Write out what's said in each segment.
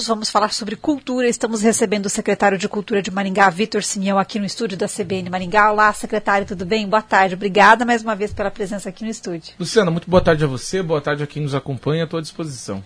Vamos falar sobre cultura. Estamos recebendo o secretário de Cultura de Maringá, Vitor Simeão, aqui no estúdio da CBN Maringá. Olá, secretário, tudo bem? Boa tarde. Obrigada mais uma vez pela presença aqui no estúdio. Luciana, muito boa tarde a você, boa tarde a quem nos acompanha, à tua disposição.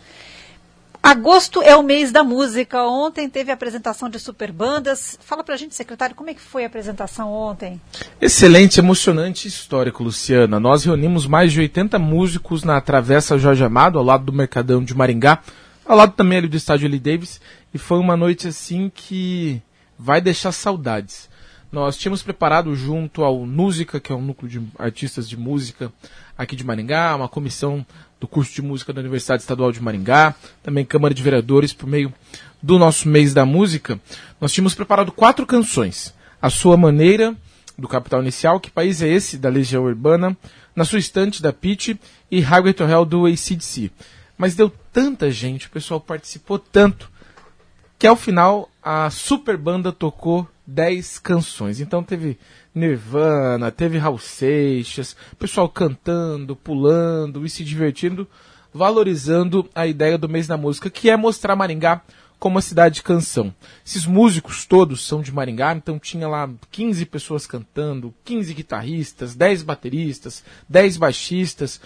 Agosto é o mês da música. Ontem teve a apresentação de superbandas. Fala pra gente, secretário, como é que foi a apresentação ontem? Excelente, emocionante e histórico, Luciana. Nós reunimos mais de 80 músicos na Travessa Jorge Amado, ao lado do Mercadão de Maringá, ao lado também ali do estádio L. Davis, e foi uma noite assim que vai deixar saudades. Nós tínhamos preparado junto ao Música, que é um núcleo de artistas de música aqui de Maringá, uma comissão do curso de música da Universidade Estadual de Maringá, também Câmara de Vereadores, por meio do nosso mês da música. Nós tínhamos preparado 4 canções. A Sua Maneira, do Capital Inicial, Que País é Esse, da Legião Urbana, Na Sua Estante, da Pitty, e Highway to Hell, do AC/DC. Mas deu tanta gente, o pessoal participou tanto, que ao final a super banda tocou 10 canções. Então teve Nirvana, teve Raul Seixas, pessoal cantando, pulando e se divertindo, valorizando a ideia do mês da música, que é mostrar Maringá como uma cidade de canção. Esses músicos todos são de Maringá, então tinha lá 15 pessoas cantando, 15 guitarristas, 10 bateristas, 10 baixistas,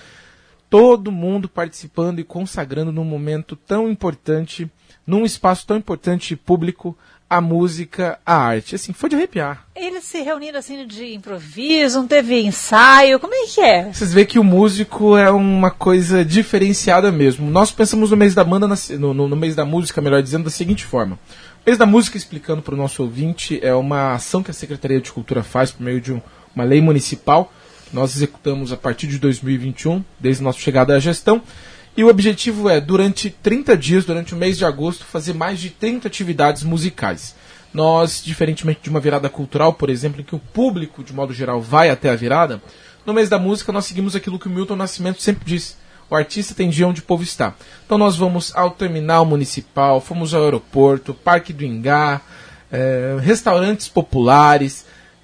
todo mundo participando e consagrando num momento tão importante, num espaço tão importante e público, a música, a arte. Assim, foi de arrepiar. Eles se reuniram assim de improviso, não teve ensaio, como é que é? Vocês veem que o músico é uma coisa diferenciada mesmo. Nós pensamos no mês da banda, no mês da música, melhor dizendo, da seguinte forma. O mês da música, explicando para o nosso ouvinte, é uma ação que a Secretaria de Cultura faz por meio de uma lei municipal. Nós executamos a partir de 2021, desde a nossa chegada à gestão. E o objetivo é, durante 30 dias, durante o mês de agosto, fazer mais de 30 atividades musicais. Nós, diferentemente de uma virada cultural, por exemplo, em que o público, de modo geral, vai até a virada, no mês da música nós seguimos aquilo que o Milton Nascimento sempre disse. O artista tem dia onde o povo está. Então nós vamos ao terminal municipal, fomos ao aeroporto, Parque do Ingá, restaurantes populares,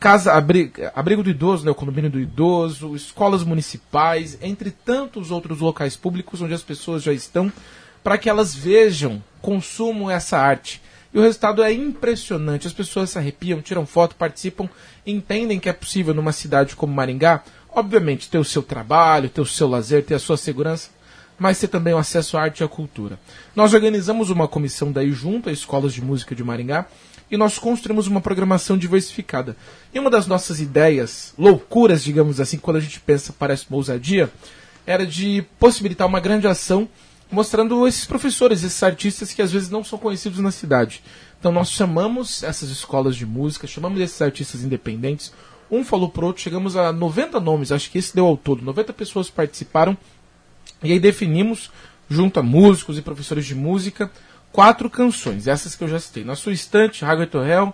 abrigo do idoso, né, o condomínio do idoso, escolas municipais, entre tantos outros locais públicos onde as pessoas já estão, para que elas vejam, consumam essa arte. E o resultado é impressionante. As pessoas se arrepiam, tiram foto, participam, entendem que é possível numa cidade como Maringá, obviamente, ter o seu trabalho, ter o seu lazer, ter a sua segurança, mas ter também o acesso à arte e à cultura. Nós organizamos uma comissão daí junto às escolas de música de Maringá, e nós construímos uma programação diversificada. E uma das nossas ideias, loucuras, digamos assim, quando a gente pensa, parece uma ousadia, era de possibilitar uma grande ação mostrando esses professores, esses artistas que às vezes não são conhecidos na cidade. Então nós chamamos essas escolas de música, chamamos esses artistas independentes, um falou pro outro, chegamos a 90 nomes, acho que esse deu ao todo, 90 pessoas participaram, e aí definimos, junto a músicos e professores de música, 4 canções, essas que eu já citei. Na Sua Estante, Highway to Hell,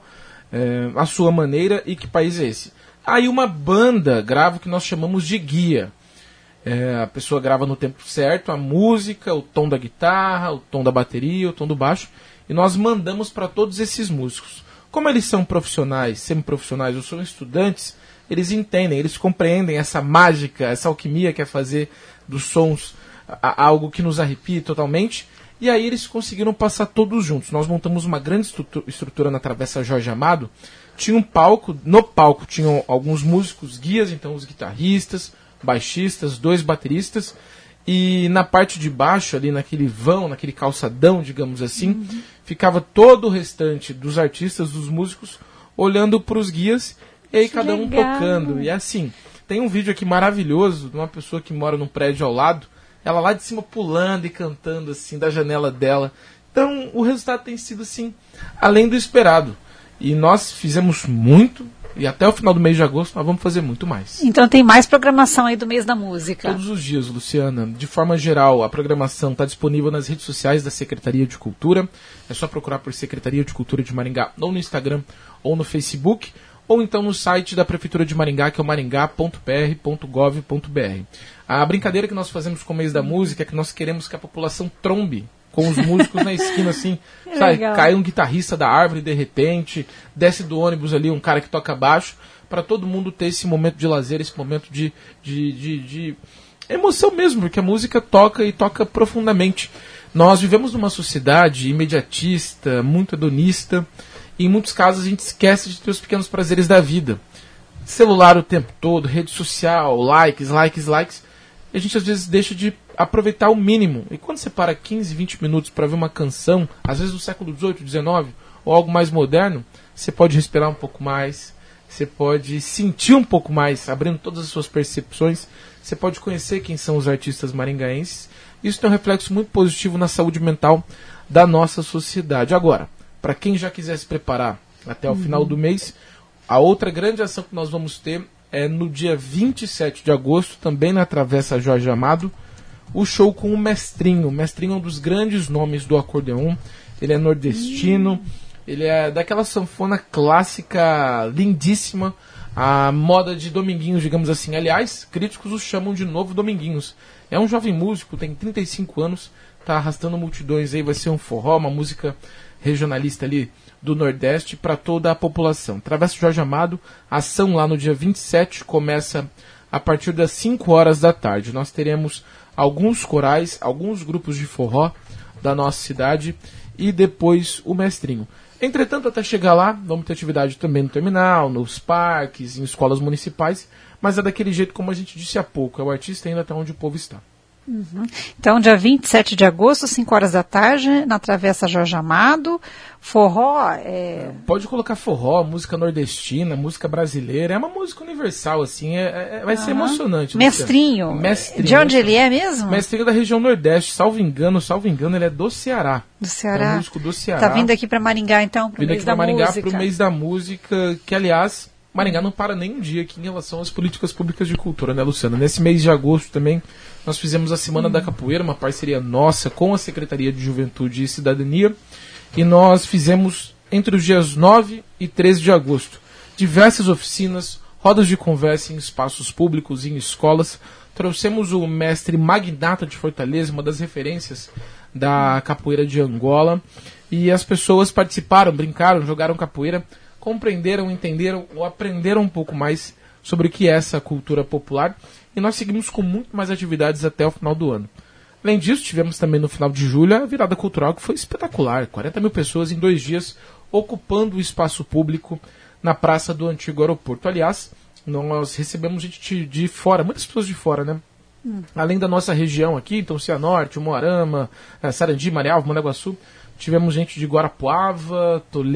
A Sua Maneira e Que País é Esse? Aí uma banda grava o que nós chamamos de guia. A pessoa grava no tempo certo a música, o tom da guitarra, o tom da bateria, o tom do baixo, e nós mandamos para todos esses músicos. Como eles são profissionais, semiprofissionais ou são estudantes, eles entendem, eles compreendem essa mágica, essa alquimia que é fazer dos sons algo que nos arrepie totalmente. E aí eles conseguiram passar todos juntos. Nós montamos uma grande estrutura na Travessa Jorge Amado. Tinha um palco, no palco tinham alguns músicos guias, então os guitarristas, baixistas, 2 bateristas. E na parte de baixo, ali naquele vão, naquele calçadão, digamos assim, ficava todo o restante dos artistas, dos músicos, olhando para os guias e aí cada um tocando. E assim, tem um vídeo aqui maravilhoso de uma pessoa que mora num prédio ao lado, ela lá de cima pulando e cantando assim da janela dela. Então o resultado tem sido assim, além do esperado. E nós fizemos muito, e até o final do mês de agosto nós vamos fazer muito mais. Então tem mais programação aí do mês da música. Todos os dias, Luciana. De forma geral, a programação está disponível nas redes sociais da Secretaria de Cultura. É só procurar por Secretaria de Cultura de Maringá, ou no Instagram, ou no Facebook, ou então no site da Prefeitura de Maringá, que é o maringá.pr.gov.br. A brincadeira que nós fazemos com o mês da música é que nós queremos que a população trombe com os músicos na esquina, assim, sabe? Cai um guitarrista da árvore de repente, desce do ônibus ali um cara que toca baixo, para todo mundo ter esse momento de lazer, esse momento de emoção mesmo, porque a música toca e toca profundamente. Nós vivemos numa sociedade imediatista, muito hedonista, e em muitos casos a gente esquece de ter os pequenos prazeres da vida. Celular o tempo todo, rede social, likes, e a gente às vezes deixa de aproveitar o mínimo. E quando você para 15, 20 minutos para ver uma canção, às vezes do século XVIII, XIX, ou algo mais moderno, você pode respirar um pouco mais, você pode sentir um pouco mais, abrindo todas as suas percepções, você pode conhecer quem são os artistas maringaenses. Isso tem um reflexo muito positivo na saúde mental da nossa sociedade. Agora, para quem já quiser se preparar até o final do mês, a outra grande ação que nós vamos ter é no dia 27 de agosto, também na Travessa Jorge Amado, o show com o Mestrinho. O Mestrinho é um dos grandes nomes do acordeon, ele é nordestino, ele é daquela sanfona clássica lindíssima, a moda de Dominguinhos, digamos assim. Aliás, críticos o chamam de novo Dominguinhos. É um jovem músico, tem 35 anos, está arrastando multidões aí, vai ser um forró, uma música regionalista ali do Nordeste para toda a população. Travessa Jorge Amado, a ação lá no dia 27 começa a partir das 5 horas da tarde. Nós teremos alguns corais, alguns grupos de forró da nossa cidade e depois o Mestrinho. Entretanto, até chegar lá, vamos ter atividade também no terminal, nos parques, em escolas municipais, mas é daquele jeito como a gente disse há pouco, é o artista ainda até onde o povo está. Uhum. Então, dia 27 de agosto, 5 horas da tarde, na Travessa Jorge Amado, forró... Pode colocar forró, música nordestina, música brasileira, é uma música universal, assim, vai ser emocionante. Mestrinho. De onde ele é mesmo? Mestrinho da região Nordeste, salvo engano, ele é do Ceará. Do Ceará. É um músico do Ceará. Tá vindo aqui para Maringá, então, para o mês da música. Vindo aqui para Maringá, para o mês da música, que, aliás... Maringá não para nem um dia aqui em relação às políticas públicas de cultura, né, Luciana? Nesse mês de agosto também, nós fizemos a Semana da Capoeira, uma parceria nossa com a Secretaria de Juventude e Cidadania, e nós fizemos, entre os dias 9 e 13 de agosto, diversas oficinas, rodas de conversa em espaços públicos e em escolas. Trouxemos o mestre Magnata de Fortaleza, uma das referências da capoeira de Angola, e as pessoas participaram, brincaram, jogaram capoeira, compreenderam, entenderam ou aprenderam um pouco mais sobre o que é essa cultura popular, e nós seguimos com muito mais atividades até o final do ano. Além disso, tivemos também no final de julho a virada cultural, que foi espetacular, 40 mil pessoas em 2 dias ocupando o espaço público na praça do antigo aeroporto. Aliás, nós recebemos gente de fora, muitas pessoas de fora, né? Além da nossa região aqui, então Cianorte, Umuarama, Sarandi, Marialva, Mandaguaçu, tivemos gente de Guarapuava,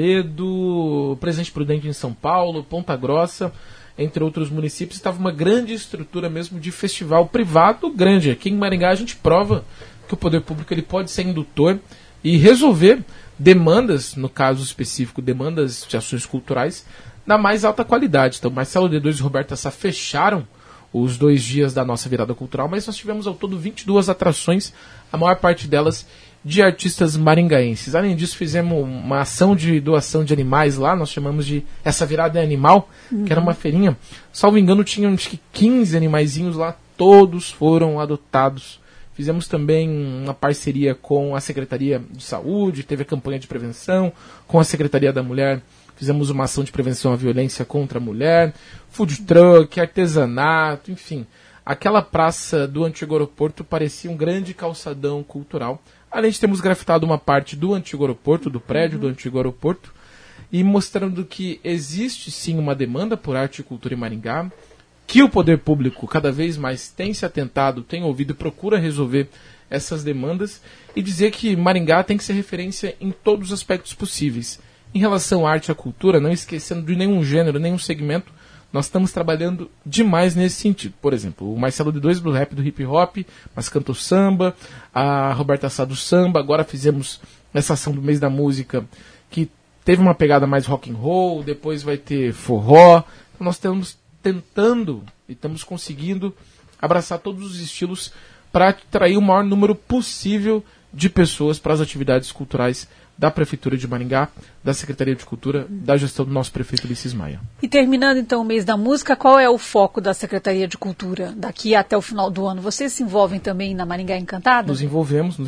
Toledo, Presidente Prudente em São Paulo, Ponta Grossa, entre outros municípios. Estava uma grande estrutura mesmo de festival privado grande. Aqui em Maringá a gente prova que o poder público ele pode ser indutor e resolver demandas, no caso específico, demandas de ações culturais da mais alta qualidade. Então, Marcelo D2 e Roberta Sá fecharam os 2 dias da nossa virada cultural, mas nós tivemos ao todo 22 atrações, a maior parte delas de artistas maringaenses. Além disso, fizemos uma ação de doação de animais lá, nós chamamos de Essa Virada é Animal, que era uma feirinha. Salvo engano, tinham acho que 15 animaizinhos lá, todos foram adotados. Fizemos também uma parceria com a Secretaria de Saúde, teve a campanha de prevenção, com a Secretaria da Mulher, fizemos uma ação de prevenção à violência contra a mulher, food truck, artesanato, enfim. Aquela praça do antigo aeroporto parecia um grande calçadão cultural. Além de termos grafitado uma parte do antigo aeroporto, do prédio do antigo aeroporto, e mostrando que existe sim uma demanda por arte e cultura em Maringá, que o poder público cada vez mais tem se atentado, tem ouvido e procura resolver essas demandas, e dizer que Maringá tem que ser referência em todos os aspectos possíveis. Em relação à arte e à cultura, não esquecendo de nenhum gênero, nenhum segmento, nós estamos trabalhando demais nesse sentido. Por exemplo, o Marcelo D2 do rap do hip hop, mas cantou samba, a Roberta Sá do samba, agora fizemos essa ação do mês da música, que teve uma pegada mais rock and roll, depois vai ter forró. Então nós estamos tentando e estamos conseguindo abraçar todos os estilos para atrair o maior número possível de pessoas para as atividades culturais da Prefeitura de Maringá, da Secretaria de Cultura, da gestão do nosso prefeito Ulisses Maia. E terminando então o mês da música, qual é o foco da Secretaria de Cultura daqui até o final do ano? Vocês se envolvem também na Maringá Encantada? Nos envolvemos.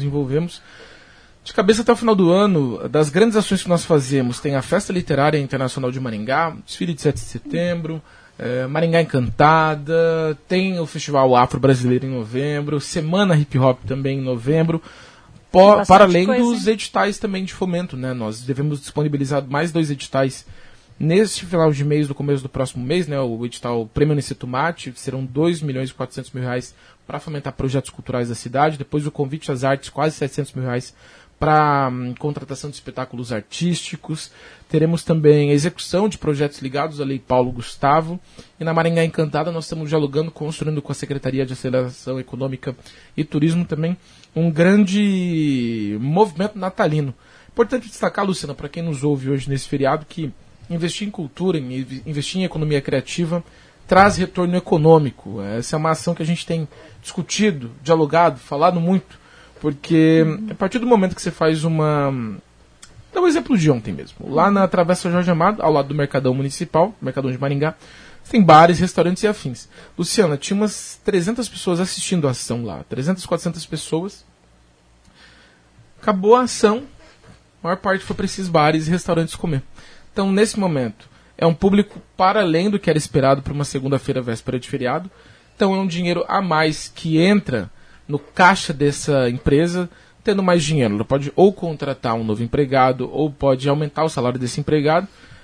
De cabeça até o final do ano, das grandes ações que nós fazemos, tem a Festa Literária Internacional de Maringá, desfile de 7 de setembro, Maringá Encantada, tem o Festival Afro Brasileiro em novembro, Semana Hip Hop também em novembro. para além dos editais também de fomento, né? Nós devemos disponibilizar mais 2 editais neste final de mês, no começo do próximo mês, né? O edital Prêmio Aniceto Matti, serão R$2.400.000 para fomentar projetos culturais da cidade. Depois o Convite às Artes, quase R$700.000 para contratação de espetáculos artísticos. Teremos também a execução de projetos ligados à Lei Paulo Gustavo. E na Maringá Encantada nós estamos dialogando, construindo com a Secretaria de Aceleração Econômica e Turismo também um grande movimento natalino. Importante destacar, Luciana, para quem nos ouve hoje nesse feriado, que investir em cultura, investir em economia criativa traz retorno econômico. Essa é uma ação que a gente tem discutido, dialogado, falado muito, porque a partir do momento que você faz uma... Dá um exemplo de ontem mesmo. Lá na Travessa Jorge Amado, ao lado do Mercadão Municipal, Mercadão de Maringá, tem bares, restaurantes e afins. Luciana, tinha umas 300 pessoas assistindo a ação lá. 300, 400 pessoas. Acabou a ação, a maior parte foi para esses bares e restaurantes comer. Então, nesse momento, é um público para além do que era esperado para uma segunda-feira, véspera de feriado. Então, é um dinheiro a mais que entra no caixa dessa empresa, tendo mais dinheiro. Ela pode ou contratar um novo empregado, ou pode aumentar o salário desse empregado.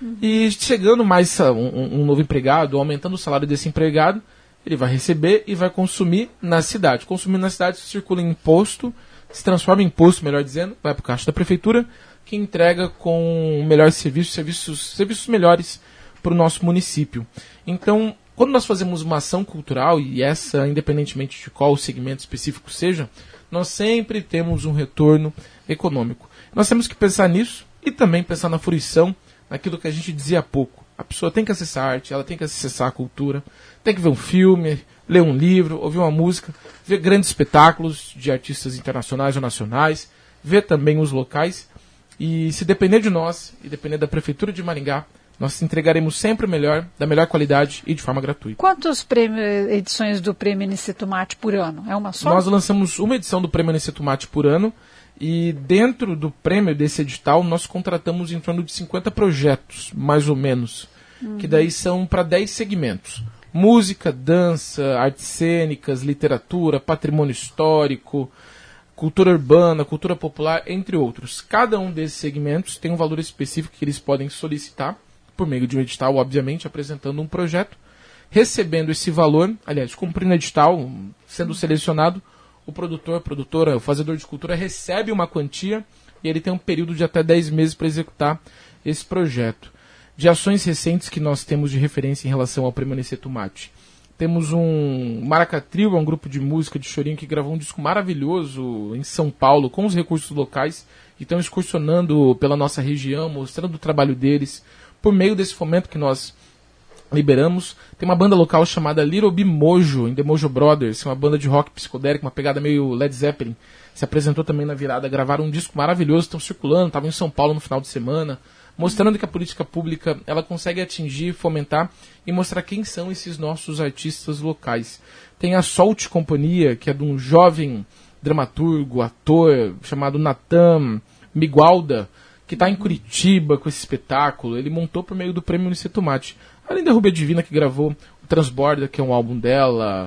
E chegando mais um novo empregado, ou aumentando o salário desse empregado, ele vai receber e vai consumir na cidade. Consumindo na cidade, circula em imposto, se transforma em imposto, melhor dizendo, vai para o caixa da prefeitura, que entrega com melhor serviços melhores para o nosso município. Então, quando nós fazemos uma ação cultural, e essa, independentemente de qual segmento específico seja, nós sempre temos um retorno econômico. Nós temos que pensar nisso e também pensar na fruição, naquilo que a gente dizia há pouco. A pessoa tem que acessar a arte, ela tem que acessar a cultura, tem que ver um filme, ler um livro, ouvir uma música, ver grandes espetáculos de artistas internacionais ou nacionais, ver também os locais. E se depender de nós e depender da Prefeitura de Maringá, nós entregaremos sempre o melhor, da melhor qualidade e de forma gratuita. Quantas edições do Prêmio Aniceto Matti por ano? É uma só? Nós lançamos uma edição do Prêmio Aniceto Matti por ano e dentro do prêmio desse edital nós contratamos em torno de 50 projetos, mais ou menos, que daí são para 10 segmentos. Música, dança, artes cênicas, literatura, patrimônio histórico, cultura urbana, cultura popular, entre outros. Cada um desses segmentos tem um valor específico que eles podem solicitar, por meio de um edital, obviamente, apresentando um projeto, recebendo esse valor, aliás, cumprindo o edital, sendo selecionado, o produtor, a produtora, o fazedor de cultura recebe uma quantia e ele tem um período de até 10 meses para executar esse projeto. De ações recentes que nós temos de referência em relação ao Prêmio Aniceto Matti, temos um Maracatrio, um grupo de música de chorinho que gravou um disco maravilhoso em São Paulo, com os recursos locais, e estão excursionando pela nossa região, mostrando o trabalho deles, por meio desse fomento que nós liberamos. Tem uma banda local chamada Little Big Mojo, em The Mojo Brothers, uma banda de rock psicodélico, uma pegada meio Led Zeppelin, se apresentou também na virada, gravaram um disco maravilhoso, estão circulando, estavam em São Paulo no final de semana, mostrando que a política pública ela consegue atingir, fomentar e mostrar quem são esses nossos artistas locais. Tem a Solte Companhia, que é de um jovem dramaturgo, ator, chamado Natan Migualda, que está em Curitiba com esse espetáculo. Ele montou por meio do Prêmio Aniceto Matti. Além da Rubia Divina, que gravou o Transborda, que é um álbum dela,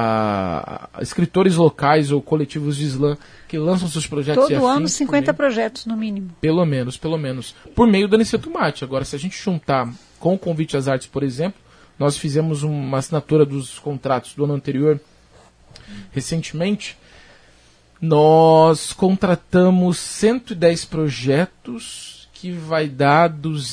escritores locais ou coletivos de slam que lançam seus projetos. Todo ano 50 projetos, no mínimo. Pelo menos. Por meio do Aniceto Matti. Agora, se a gente juntar com o Convite às Artes, por exemplo, nós fizemos uma assinatura dos contratos do ano anterior, recentemente. Nós contratamos 110 projetos que vai dar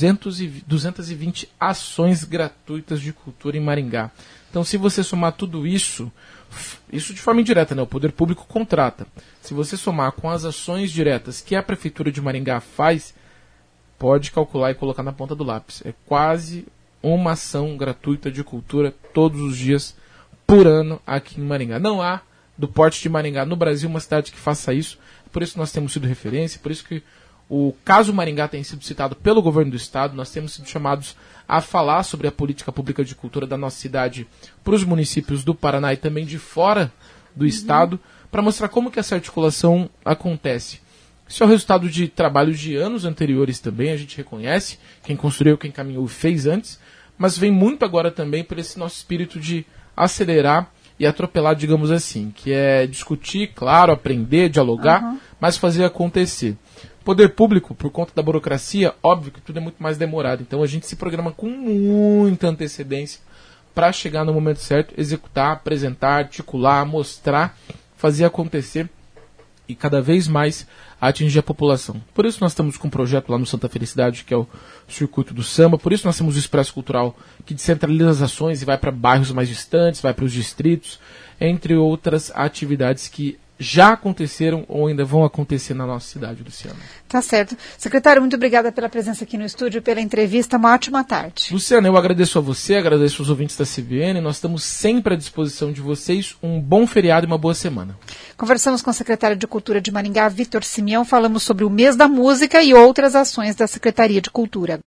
220 ações gratuitas de cultura em Maringá. Então, se você somar tudo isso de forma indireta, né? O poder público contrata. Se você somar com as ações diretas que a Prefeitura de Maringá faz, pode calcular e colocar na ponta do lápis. É quase uma ação gratuita de cultura todos os dias por ano aqui em Maringá. Não há do porte de Maringá no Brasil uma cidade que faça isso. Por isso nós temos sido referência, por isso que o caso Maringá tem sido citado pelo governo do estado. Nós temos sido chamados a falar sobre a política pública de cultura da nossa cidade para os municípios do Paraná e também de fora do estado, para mostrar como que essa articulação acontece. Isso é o resultado de trabalhos de anos anteriores também, a gente reconhece, quem construiu, quem caminhou fez antes, mas vem muito agora também por esse nosso espírito de acelerar e atropelar, digamos assim, que é discutir, claro, aprender, dialogar, mas fazer acontecer. Poder público, por conta da burocracia, óbvio que tudo é muito mais demorado. Então a gente se programa com muita antecedência para chegar no momento certo, executar, apresentar, articular, mostrar, fazer acontecer e cada vez mais atingir a população. Por isso nós estamos com um projeto lá no Santa Felicidade, que é o Circuito do Samba. Por isso nós temos o Expresso Cultural, que descentraliza as ações e vai para bairros mais distantes, vai para os distritos, entre outras atividades que já aconteceram ou ainda vão acontecer na nossa cidade, Luciana. Tá certo. Secretário, muito obrigada pela presença aqui no estúdio, pela entrevista. Uma ótima tarde. Luciana, eu agradeço a você, agradeço aos ouvintes da CBN. Nós estamos sempre à disposição de vocês. Um bom feriado e uma boa semana. Conversamos com o secretário de Cultura de Maringá, Vitor Simeão. Falamos sobre o Mês da Música e outras ações da Secretaria de Cultura.